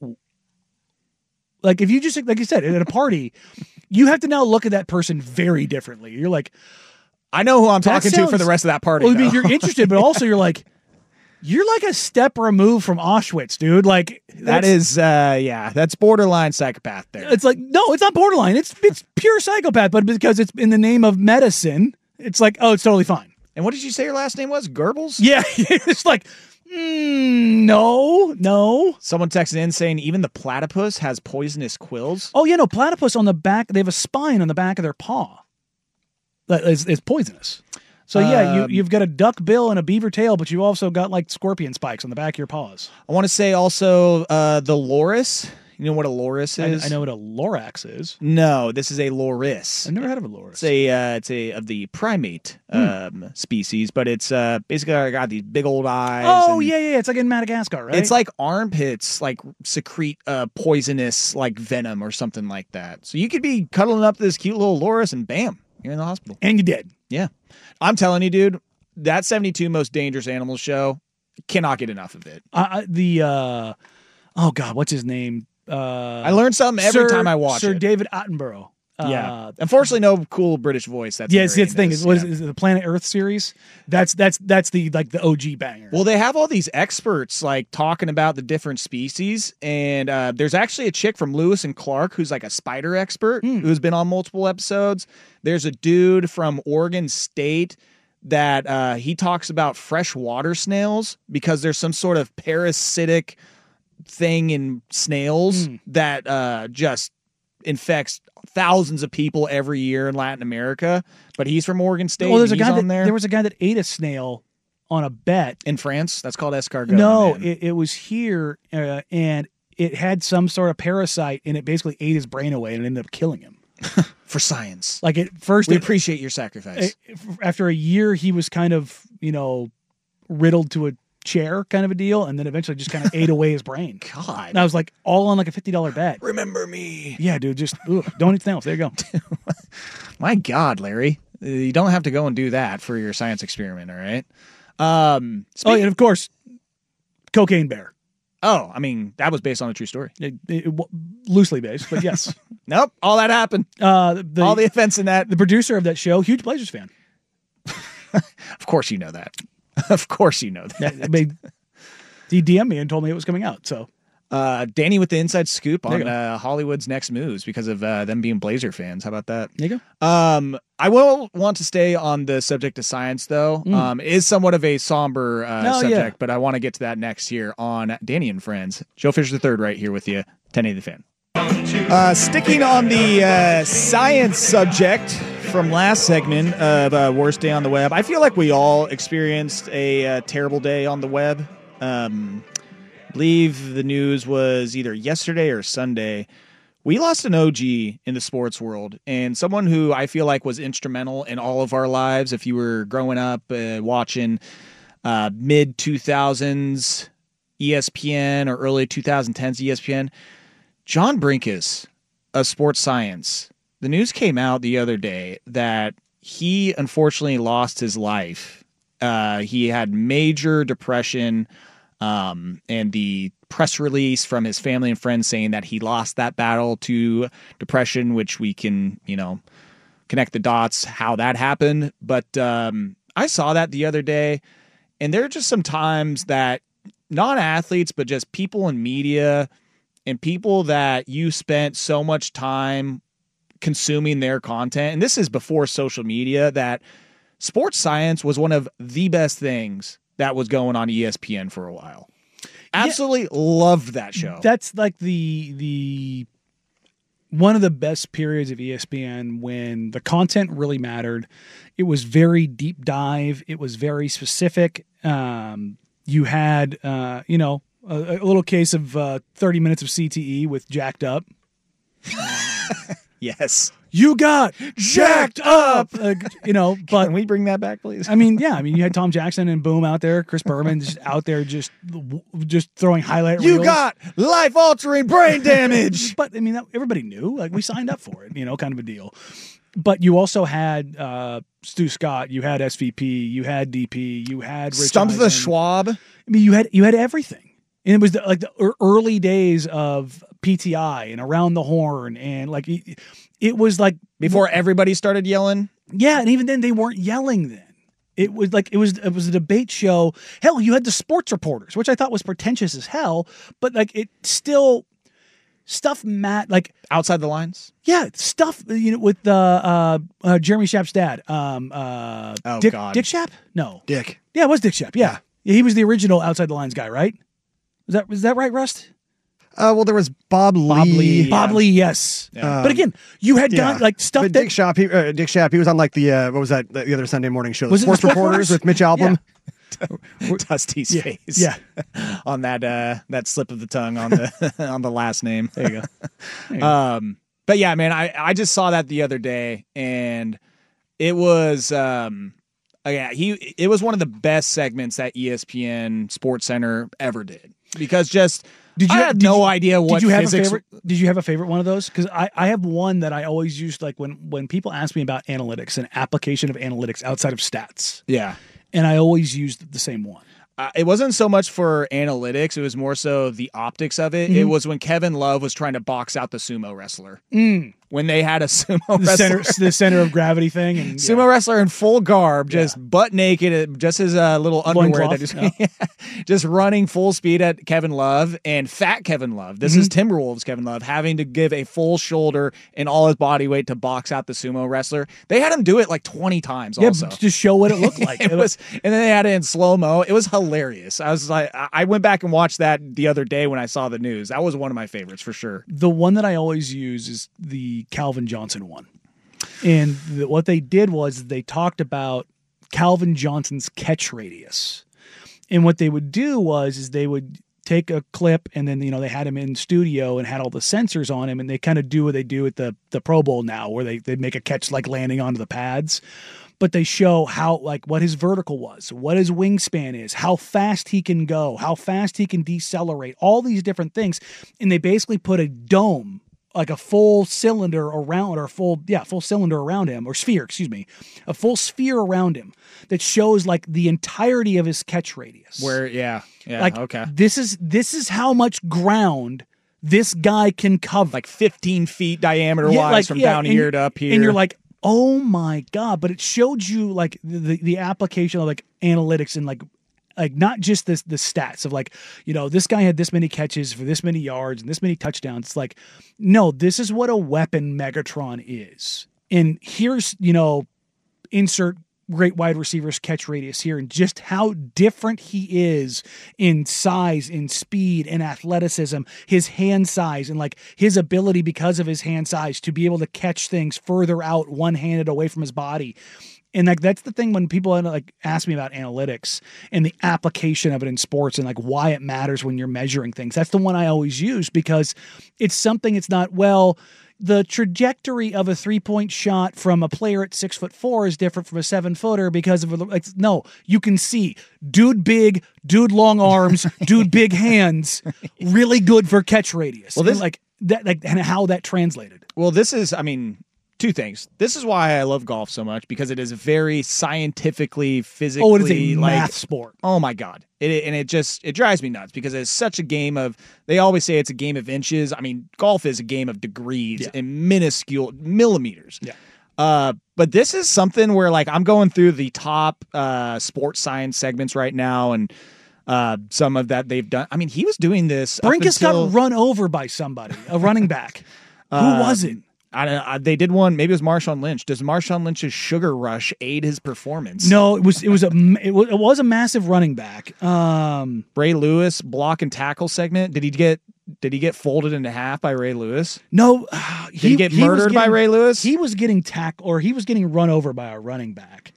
like if you just, like you said, at a party, you have to now look at that person very differently. You're like, I know who I'm talking to for the rest of that party. Well, I mean, you're interested, but also you're like a step removed from Auschwitz, dude. Like that's borderline psychopath there. It's like, no, it's not borderline. It's pure psychopath, but because it's in the name of medicine, it's like, oh, it's totally fine. And what did you say your last name was? Goebbels? Yeah, it's like, no. Someone texted in saying even the platypus has poisonous quills. Oh, yeah, no, platypus on the back, they have a spine on the back of their paw that is poisonous. So, yeah, you've got a duck bill and a beaver tail, but you've also got, like, scorpion spikes on the back of your paws. I want to say also the loris. You know what a loris is? I know what a lorax is. No, this is a loris. I've never heard of a loris. It's a of the primate species, but it's basically got these big old eyes. Oh, yeah. It's like in Madagascar, right? It's like armpits, like secrete poisonous, like venom or something like that. So you could be cuddling up this cute little loris, and bam, you're in the hospital. And you did. Yeah, I'm telling you, dude. That 72 Most Dangerous Animals show, cannot get enough of it. Oh God, what's his name? I learn something every time I watch Sir it. David Attenborough. Yeah. Unfortunately, no cool British voice. That's the thing. Is the Planet Earth series? That's the OG banger. Well, they have all these experts like talking about the different species, and there's actually a chick from Lewis and Clark who's like a spider expert who's been on multiple episodes. There's a dude from Oregon State that he talks about freshwater snails because there's some sort of parasitic thing in snails that just infects thousands of people every year in Latin America. But he's from Oregon State. Well, there was a guy that ate a snail on a bet in France. That's called escargot. No, it was here, and it had some sort of parasite, and it basically ate his brain away and ended up killing him. For science. Like at first, we appreciate your sacrifice. After a year, he was kind of riddled to a chair kind of a deal, and then eventually just kind of ate away his brain. God. And I was like, all on like a $50 bet. Remember me. Yeah, dude, just don't eat snails. There you go. My God, Larry. You don't have to go and do that for your science experiment, all right? And of course, Cocaine Bear. Oh, I mean, that was based on a true story. Loosely based, but yes. Nope, all that happened. All the events in that. The producer of that show, huge Blazers fan. Of course you know that. Of course you know that. I mean, he DM'd me and told me it was coming out. So, Danny with the inside scoop on Hollywood's next moves because of them being Blazer fans. How about that? There you go. I will want to stay on the subject of science, though. It is somewhat of a somber subject, but I want to get to that next here on Danny and Friends. Joe Fisher III right here with you, 1080 The Fan. Sticking on the science subject from last segment of Worst Day on the Web, I feel like we all experienced a terrible day on the web. I believe the news was either yesterday or Sunday. We lost an OG in the sports world and someone who I feel like was instrumental in all of our lives. If you were growing up watching mid-2000s ESPN or early 2010s ESPN, John Brinkus of Sports Science. The news came out the other day that he unfortunately lost his life. He had major depression, and the press release from his family and friends saying that he lost that battle to depression, which we can, connect the dots how that happened. But I saw that the other day, and there are just some times that non-athletes, but just people in media and people that you spent so much time consuming their content, and this is before social media, that Sports Science was one of the best things that was going on ESPN for a while. Absolutely loved that show. That's like the one of the best periods of ESPN when the content really mattered. It was very deep dive. It was very specific. You had, a little case of 30 minutes of CTE with Jacked Up. Yes. You got jacked up, you know. But can we bring that back, please? I mean, yeah. I mean, you had Tom Jackson and Boom out there, Chris Berman just out there, just throwing highlight reels. You got life-altering brain damage. But I mean, everybody knew. Like we signed up for it, you know, kind of a deal. But you also had Stu Scott, you had SVP, you had DP, you had Rich Stump the Eisen. Schwab. I mean, you had everything, and it was like the early days of PTI and Around the Horn, and like it was like before everybody started yelling. Yeah, and even then they weren't yelling then. It was like it was a debate show. Hell, you had the sports reporters, which I thought was pretentious as hell, but like it still stuff like outside the lines. Yeah, stuff with Jeremy Schaap's dad. Dick Schaap? No, Dick. Yeah, it was Dick Schaap. Yeah, he was the original outside the lines guy, right? Was that right, Rust? Well, there was Bob Lee. Bob Lee, yes. But again, you had guys like stuff but Dick Schaap, he was on like the what was that? The other Sunday morning show, Was it Sports the Reporters with Mitch Albom. Yeah. Dusty's face. Yeah. On that slip of the tongue on the on the last name. There you go. But yeah, man, I just saw that the other day, and it was it was one of the best segments that ESPN Sports Center ever did, because I had no idea what did you have physics. a favorite? Did you have a favorite one of those? Because I have one that I always used, like when people ask me about analytics and application of analytics outside of stats. Yeah, and I always used the same one. It wasn't so much for analytics; it was more so the optics of it. Mm-hmm. It was when Kevin Love was trying to box out the sumo wrestler. When they had a sumo wrestler, the center of gravity thing, and sumo wrestler in full garb, just butt naked, just his little underwear, just running full speed at Kevin Love and fat Kevin Love. This is Timberwolves Kevin Love having to give a full shoulder and all his body weight to box out the sumo wrestler. They had him do it like 20 times. Also, to show what it looked like. And then they had it in slow mo. It was hilarious. I was like, I went back and watched that the other day when I saw the news. That was one of my favorites for sure. The one that I always use is the Calvin Johnson one. And what they did was they talked about Calvin Johnson's catch radius. And what they would do is they would take a clip, and then, they had him in studio and had all the sensors on him, and they kind of do what they do at the Pro Bowl now, where they make a catch like landing onto the pads. But they show how, like, what his vertical was, what his wingspan is, how fast he can go, how fast he can decelerate, all these different things. And they basically put a dome, like a full cylinder around, or full cylinder around him, or sphere, a full sphere around him that shows like the entirety of his catch radius. Okay. This is how much ground this guy can cover, like 15 feet diameter wise from down here to up here. And you're like, oh my God. But it showed you like the application of like analytics and like not just the stats of like, this guy had this many catches for this many yards and this many touchdowns. It's like, no, this is what a weapon Megatron is. And here's, insert great wide receivers catch radius here, and just how different he is in size, in speed, in athleticism, his hand size, and like his ability, because of his hand size, to be able to catch things further out one-handed away from his body. And like that's the thing when people like ask me about analytics and the application of it in sports and like why it matters when you're measuring things. That's the one I always use, because it's something. It's not, well, the trajectory of a 3-point shot from a player at 6'4" is different from a 7-footer because of no. You can see dude big, dude long arms, dude big hands, really good for catch radius. Well, and how that translated. Well, this is, two things. This is why I love golf so much, because it is very scientifically, physically. Oh, it is a math sport. Oh my God. It drives me nuts, because it's such a game of, they always say it's a game of inches. Golf is a game of degrees and minuscule millimeters. Yeah. But this is something where like I'm going through the top sports science segments right now, and some of that they've done. He was doing this. Brinkus got run over by somebody, a running back. Who was it? They did one. Maybe it was Marshawn Lynch. Does Marshawn Lynch's sugar rush aid his performance? No, it was a massive running back. Ray Lewis block and tackle segment. Did he get folded into half by Ray Lewis? No, did he get murdered by Ray Lewis? He was getting he was getting run over by a running back.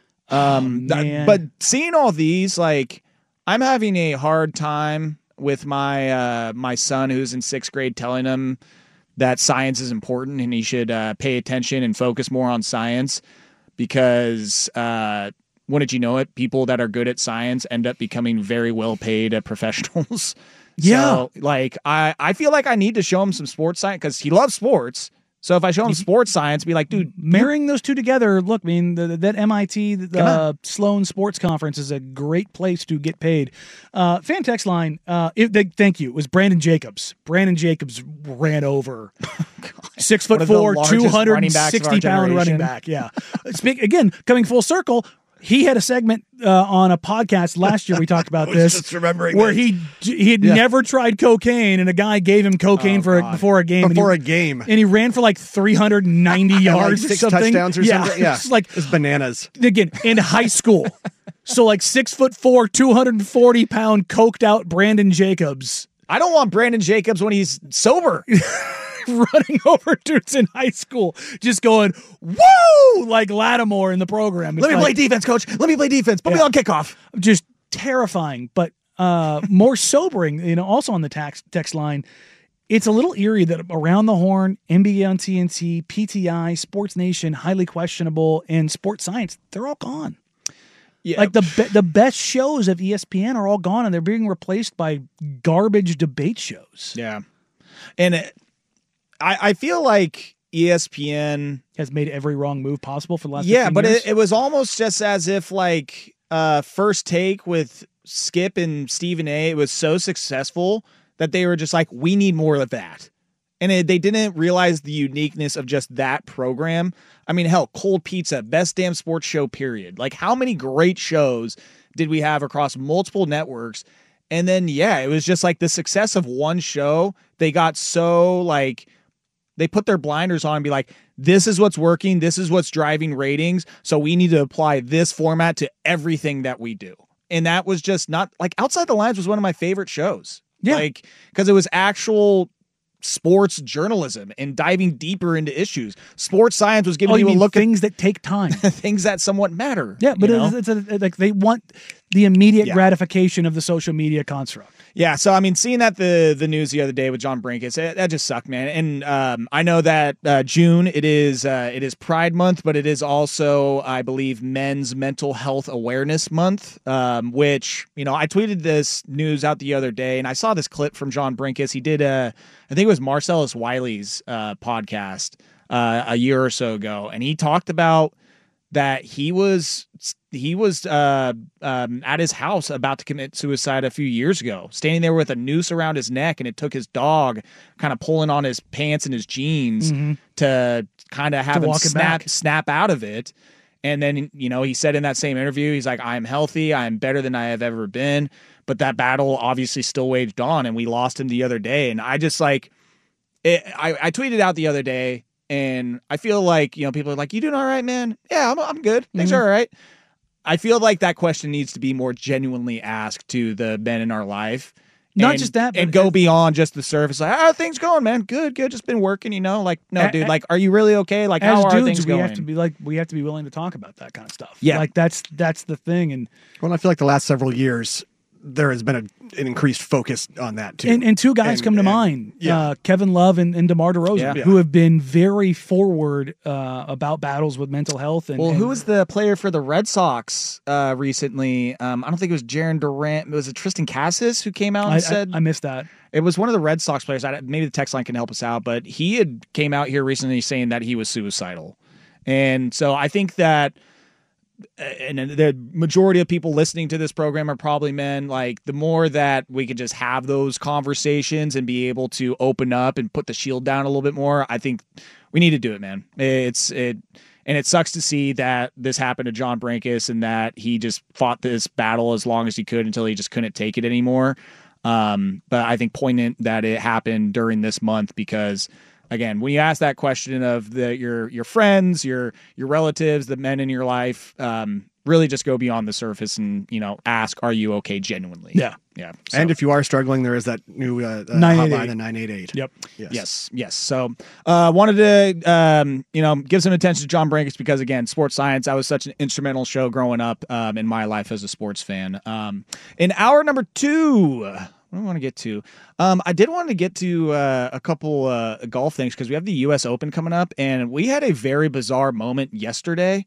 But seeing all these, like, I'm having a hard time with my my son who's in 6th grade telling him that science is important and he should pay attention and focus more on science because wouldn't you know it, people that are good at science end up becoming very well-paid professionals. Yeah. So, like, I feel like I need to show him some sports science because he loves sports. So if I show him sports science, be like, dude, marrying those two together. Look, I mean, that MIT Sloan Sports Conference is a great place to get paid. Fan text line. Thank you. It was Brandon Jacobs. Brandon Jacobs ran over 6'4", 260 pound running back. Yeah. Again, coming full circle. He had a segment on a podcast last year. We talked about this, just remembering where this. he had never tried cocaine, and a guy gave him cocaine before a game. And he ran for like 390 yards, like 6 or something. touchdowns or something. Yeah, it's like it's bananas. Again, in high school, so like 6'4", 240 pound, coked out Brandon Jacobs. I don't want Brandon Jacobs when he's sober. Running over dudes in high school, just going, woo, like Lattimore in the program. Let me play defense, coach. Let me play defense. Put me on kickoff. Just terrifying, but more sobering, also on the text line. It's a little eerie that Around the Horn, NBA on TNT, PTI, Sports Nation, highly questionable, and Sports Science, they're all gone. Yeah. Like the best shows of ESPN are all gone, and they're being replaced by garbage debate shows. Yeah. And I feel like ESPN has made every wrong move possible for the last 15 years. Yeah, but it was almost just as if like First Take with Skip and Stephen A, it was so successful that they were just like, we need more of that. And they didn't realize the uniqueness of just that program. I mean, hell, Cold Pizza, best damn sports show, period. Like, how many great shows did we have across multiple networks? And then, it was just like the success of one show. They got so like, they put their blinders on and be like, this is what's working. This is what's driving ratings. So we need to apply this format to everything that we do. And that was just not like Outside the Lines was one of my favorite shows. Yeah. Like, because it was actual sports journalism and diving deeper into issues. Sports Science was giving you a look at things that take time, things that somewhat matter. Yeah, but it's like they want the immediate gratification of the social media construct. Yeah, so I mean, seeing that the news the other day with John Brinkus, that just sucked, man. And I know that June it is Pride Month, but it is also, I believe, Men's Mental Health Awareness Month. Which I tweeted this news out the other day, and I saw this clip from John Brinkus. He did I think it was Marcellus Wiley's podcast a year or so ago, and he talked about that he was at his house about to commit suicide a few years ago, standing there with a noose around his neck, and it took his dog kind of pulling on his pants and his jeans to kind of have him snap out of it. And then, he said in that same interview, he's like, I'm healthy. I'm better than I have ever been. But that battle obviously still waged on, and we lost him the other day. And I just I tweeted out the other day, and I feel like, people are like, you doing all right, man? Yeah, I'm good. Things are all right. I feel like that question needs to be more genuinely asked to the men in our life. Not just that, but and go beyond just the surface. Like, how are things going, man? Good. Just been working, Like, no, dude. Like, are you really okay? Like, how are things going? We have to be willing to talk about that kind of stuff. Yeah, like that's the thing. And I feel like the last several years there has been an increased focus on that too. And two guys come to mind, Kevin Love and DeMar DeRozan, who have been very forward about battles with mental health. Who was the player for the Red Sox recently? I don't think it was Jaren Durant. Was it Tristan Cassis who came out and said? I missed that. It was one of the Red Sox players. Maybe the text line can help us out, but he had came out here recently saying that he was suicidal. And so I think that and the majority of people listening to this program are probably men. Like, the more that we can just have those conversations and be able to open up and put the shield down a little bit more, I think we need to do it, man. And it sucks to see that this happened to John Brinkus and that he just fought this battle as long as he could until he just couldn't take it anymore. But I think poignant that it happened during this month because, again, when you ask that question of your friends, your relatives, the men in your life, really just go beyond the surface and ask, are you okay genuinely? Yeah. So. And if you are struggling, there is that new hotline, the 988. Yep. Yes. So wanted to give some attention to John Brinkus because, again, Sports Science, that was such an instrumental show growing up in my life as a sports fan. In hour number 2. What do I want to get to? I did want to get to a couple golf things because we have the U.S. Open coming up, and we had a very bizarre moment yesterday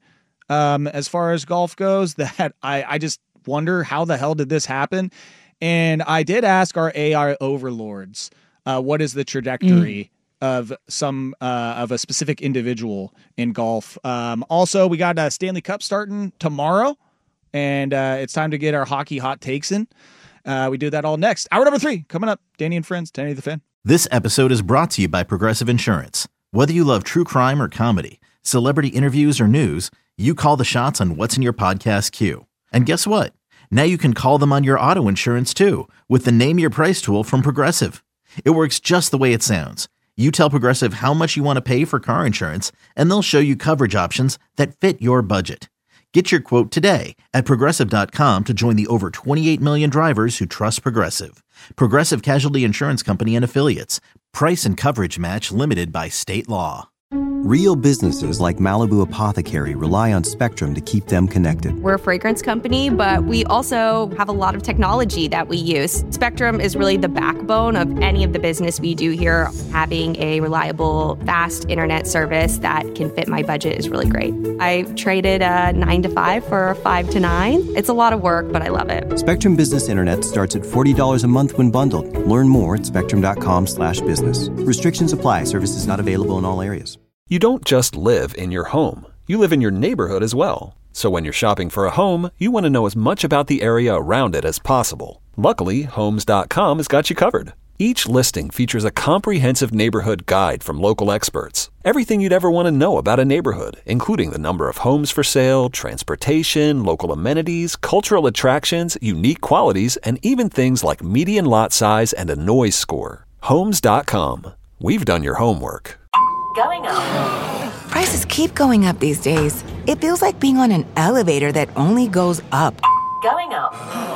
as far as golf goes that I just wonder how the hell did this happen? And I did ask our AI overlords, what is the trajectory of some of a specific individual in golf? Also, we got a Stanley Cup starting tomorrow, and it's time to get our hockey hot takes in. We do that all next. Hour number 3 coming up. Danny and Friends, 1080 The Fan. This episode is brought to you by Progressive Insurance. Whether you love true crime or comedy, celebrity interviews or news, you call the shots on what's in your podcast queue. And guess what? Now you can call them on your auto insurance too with the Name Your Price tool from Progressive. It works just the way it sounds. You tell Progressive how much you want to pay for car insurance, and they'll show you coverage options that fit your budget. Get your quote today at Progressive.com to join the over 28 million drivers who trust Progressive. Progressive Casualty Insurance Company and Affiliates. Price and coverage match limited by state law. Real businesses like Malibu Apothecary rely on Spectrum to keep them connected. We're a fragrance company, but we also have a lot of technology that we use. Spectrum is really the backbone of any of the business we do here. Having a reliable, fast internet service that can fit my budget is really great. I traded a 9 to 5 for a 5 to 9. It's a lot of work, but I love it. Spectrum Business Internet starts at $40 a month when bundled. Learn more at spectrum.com/business. Restrictions apply. Services not available in all areas. You don't just live in your home. You live in your neighborhood as well. So when you're shopping for a home, you want to know as much about the area around it as possible. Luckily, Homes.com has got you covered. Each listing features a comprehensive neighborhood guide from local experts. Everything you'd ever want to know about a neighborhood, including the number of homes for sale, transportation, local amenities, cultural attractions, unique qualities, and even things like median lot size and a noise score. Homes.com. We've done your homework. Going up. Prices keep going up these days. It feels like being on an elevator that only goes up. Going up.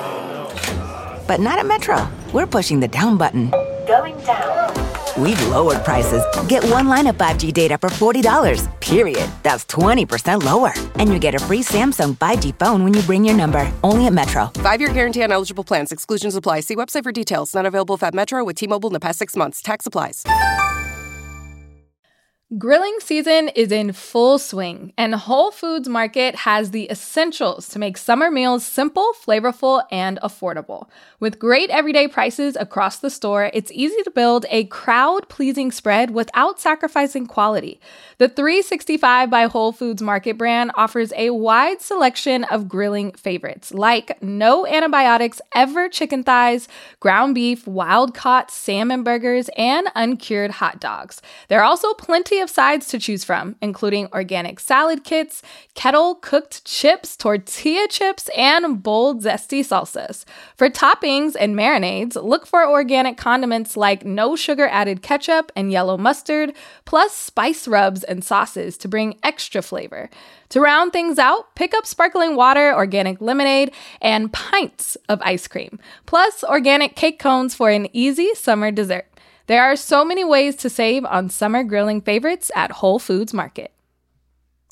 But not at Metro. We're pushing the down button. Going down. We've lowered prices. Get one line of 5G data for $40, period. That's 20% lower. And you get a free Samsung 5G phone when you bring your number. Only at Metro. 5-year guarantee on eligible plans. Exclusions apply. See website for details. Not available at Metro with T-Mobile in the past 6 months. Tax applies. Grilling season is in full swing, and Whole Foods Market has the essentials to make summer meals simple, flavorful, and affordable. With great everyday prices across the store, it's easy to build a crowd-pleasing spread without sacrificing quality. The 365 by Whole Foods Market brand offers a wide selection of grilling favorites, like no antibiotics ever chicken thighs, ground beef, wild-caught salmon burgers, and uncured hot dogs. There are also plenty of sides to choose from, including organic salad kits, kettle-cooked chips, tortilla chips, and bold, zesty salsas. For toppings and marinades, look for organic condiments like no sugar-added ketchup and yellow mustard, plus spice rubs and sauces to bring extra flavor. To round things out, pick up sparkling water, organic lemonade, and pints of ice cream, plus organic cake cones for an easy summer dessert. There are so many ways to save on summer grilling favorites at Whole Foods Market.